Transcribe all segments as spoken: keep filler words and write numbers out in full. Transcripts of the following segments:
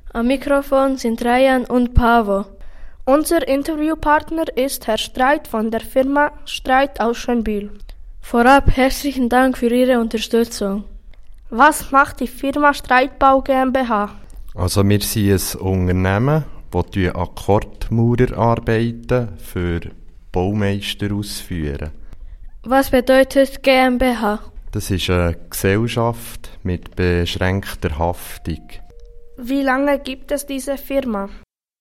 Am Mikrofon sind Ryan und Pavo. Unser Interviewpartner ist Herr Streit von der Firma Streit aus Schönbühl. Vorab herzlichen Dank für Ihre Unterstützung. Was macht die Firma Streitbau GmbH? Also wir sind ein Unternehmen, das Akkordmaurerarbeiten für Baumeister ausführen. Was bedeutet GmbH? Das ist eine Gesellschaft mit beschränkter Haftung. Wie lange gibt es diese Firma?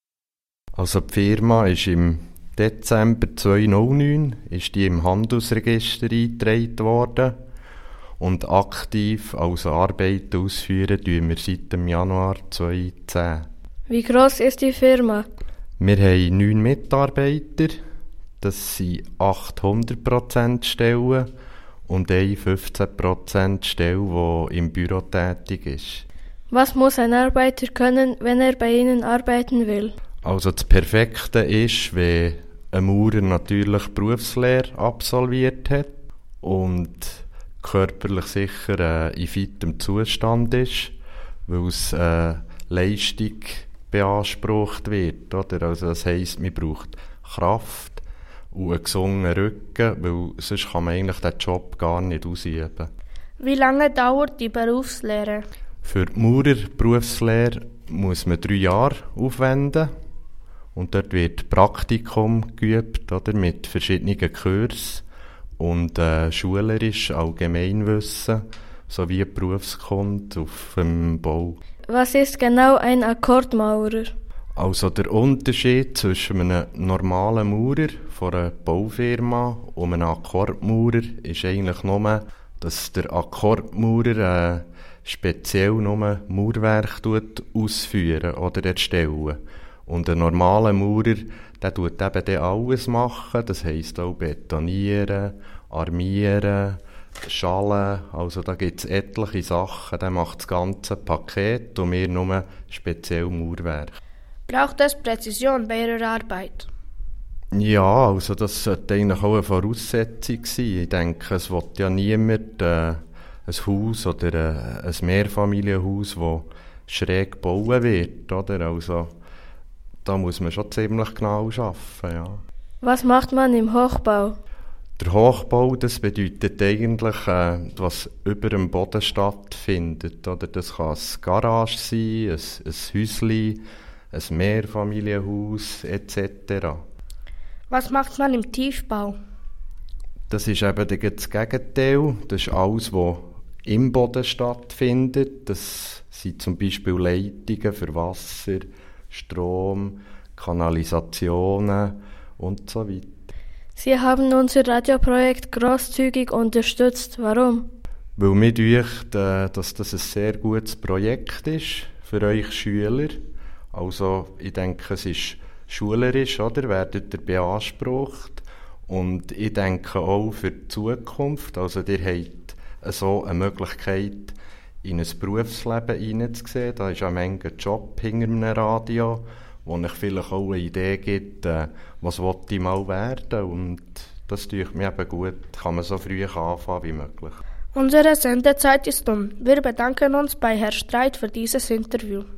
Also die Firma ist im Dezember zweitausendneun ist die im Handelsregister eingetragen worden und aktiv als Arbeit ausführen tun wir seit dem Januar zweitausendzehn. Wie groß ist die Firma? Wir haben neun Mitarbeiter, das sind achthundert Prozent Stellen und eine fünfzehn Prozent Stelle, die im Büro tätig ist. Was muss ein Arbeiter können, wenn er bei Ihnen arbeiten will? Also das Perfekte ist, wenn ein Maurer natürlich Berufslehre absolviert hat und körperlich sicher äh, in fitem Zustand ist, weil es äh, Leistung beansprucht wird. Oder? Also das heisst, man braucht Kraft und einen gesungenen Rücken, weil sonst kann man eigentlich den Job gar nicht ausüben. Wie lange dauert die Berufslehre? Für die Maurerberufslehre muss man drei Jahre aufwenden. Und dort wird Praktikum geübt, oder, mit verschiedenen Kursen und äh, schulerisch Allgemeinwissen sowie Berufskunde auf dem Bau. Was ist genau ein Akkordmaurer? Also der Unterschied zwischen einem normalen Maurer von einer Baufirma und einem Akkordmaurer ist eigentlich nur, dass der Akkordmaurer äh, speziell nur Mauerwerk ausführen oder erstellen. Und ein normaler Maurer, der tut eben dann alles machen, das heisst auch betonieren, armieren, schallen, also da gibt es etliche Sachen, der macht das ganze Paket und wir nur speziell Mauerwerk. Braucht es Präzision bei Ihrer Arbeit? Ja, also das sollte eigentlich auch eine Voraussetzung sein. Ich denke, es will ja niemand äh, ein Haus oder äh, ein Mehrfamilienhaus, das schräg gebaut wird, oder? Also da muss man schon ziemlich genau arbeiten, ja. Was macht man im Hochbau? Der Hochbau, das bedeutet eigentlich, äh, was über dem Boden stattfindet. Oder? Das kann eine Garage sein, ein, ein Häuschen, ein Mehrfamilienhaus et cetera. Was macht man im Tiefbau? Das ist eben das Gegenteil. Das ist alles, was im Boden stattfindet. Das sind zum Beispiel Leitungen für Wasser, Strom, Kanalisationen und so weiter. Sie haben unser Radioprojekt grosszügig unterstützt. Warum? Weil mir denkt, äh, dass das ein sehr gutes Projekt ist für euch Schüler. Also ich denke, es ist schulerisch, oder? Werdet ihr beansprucht. Und ich denke auch für die Zukunft. Also ihr habt so eine Möglichkeit, in ein Berufsleben hineinzusehen. Da ist auch ein Job hinter einem Radio, wo euch vielleicht auch eine Idee gibt, äh, was will ich mal werden. Und das tut mir eben gut, kann man so früh anfangen wie möglich. Unsere Sendezeit ist um. Wir bedanken uns bei Herrn Streit für dieses Interview.